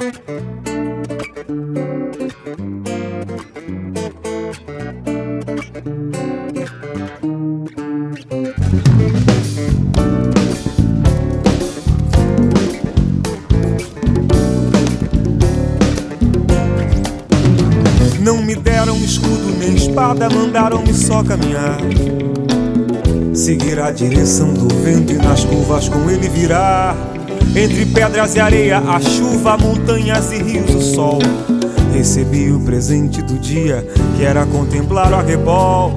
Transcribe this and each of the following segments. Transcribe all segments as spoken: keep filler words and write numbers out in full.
Não me deram escudo nem espada, mandaram-me só caminhar, seguir a direção do vento e nas curvas com ele virar. Entre pedras e areia, a chuva, montanhas e rios, o sol. Recebi o presente do dia, que era contemplar o arrebol.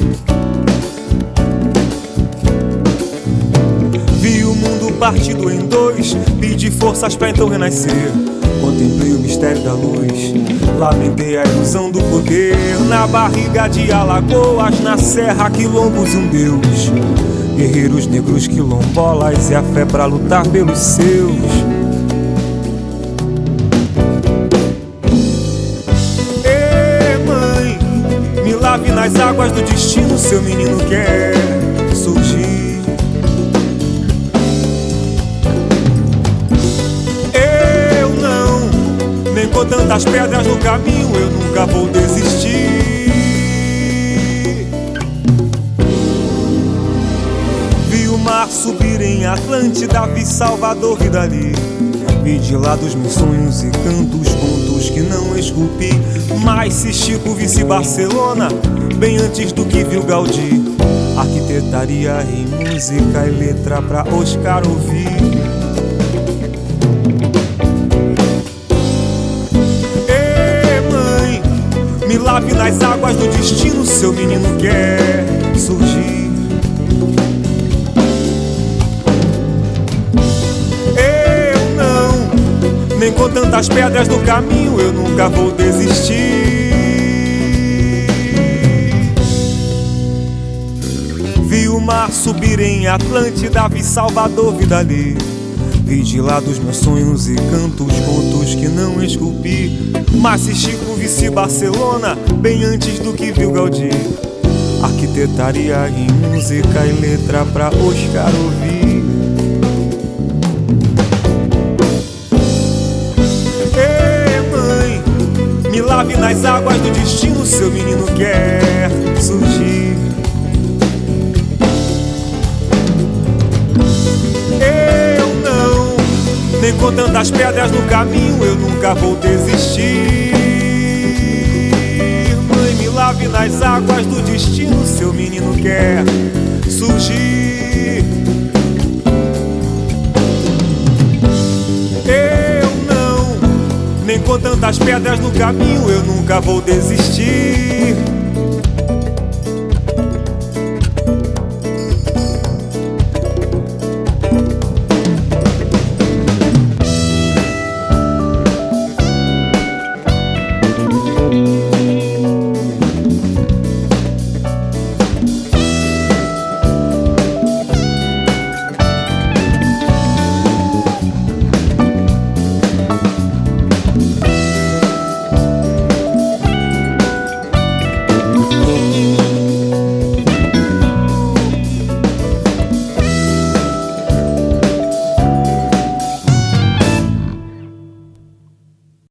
Vi o mundo partido em dois, pedi forças pra então renascer. Contemplei o mistério da luz, lamentei a ilusão do poder. Na barriga de alagoas, na serra, quilombos e um deus. Guerreiros negros, quilombolas e a fé pra lutar pelos seus. Ê, mãe, me lave nas águas do destino, seu menino quer surgir. Com tantas pedras no caminho, eu nunca vou desistir. Vi o mar subir em Atlântida, vi Salvador e dali. Vi de lá dos meus sonhos e cantos, contos que não esculpi. Mas se Chico visse Barcelona, bem antes do que viu Gaudí, arquitetaria em música e letra pra Oscar ouvir. Me lave nas águas do destino, seu menino quer surgir. Eu não, nem com tantas pedras no caminho, eu nunca vou desistir. Vi o mar subir em Atlântida, vi Salvador, vi dali. Vi de lá dos meus sonhos e cantos, contos que não esculpi. Mas se Chico visse Barcelona, bem antes do que viu Gaudí, arquitetaria em música e letra pra Oscar ouvir. Ei, mãe, me lave nas águas do destino, seu menino quer surgir. Nem com tantas pedras no caminho, eu nunca vou desistir. Mãe, me lave nas águas do destino, seu menino quer surgir. Eu não, nem com tantas pedras no caminho, eu nunca vou desistir.